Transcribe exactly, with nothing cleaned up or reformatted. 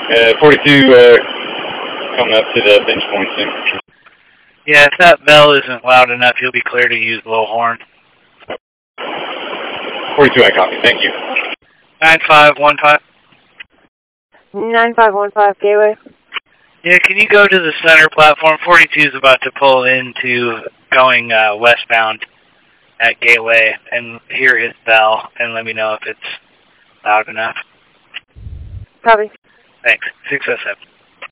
Uh, forty-two uh, coming up to the bench point soon. Yeah, if that bell isn't loud enough, you'll be clear to use low horn. forty-two, I copy. Thank you. nine five one five. nine five one five, Gateway. Yeah, can you go to the center platform? forty-two is about to pull into going uh, westbound at Gateway and hear his bell and let me know if it's loud enough. Copy. Thanks. six oh seven.